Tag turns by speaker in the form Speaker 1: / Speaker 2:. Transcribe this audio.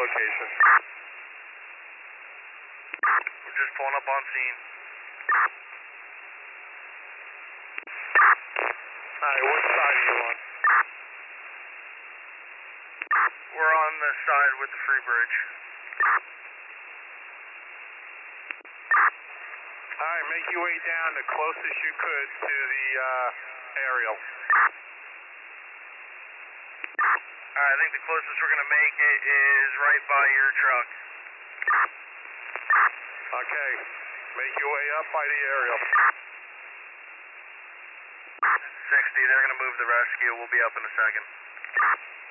Speaker 1: location.
Speaker 2: We're just pulling up on scene.
Speaker 1: Alright, what side are you on?
Speaker 2: We're on the side with the free bridge.
Speaker 1: Alright, make your way down the closest you could to the aerial.
Speaker 2: Alright, I think the closest we're going to make it is right by your truck.
Speaker 1: Okay, make your way up by the aerial.
Speaker 2: 60, they're going to move the rescue. We'll be up in a second.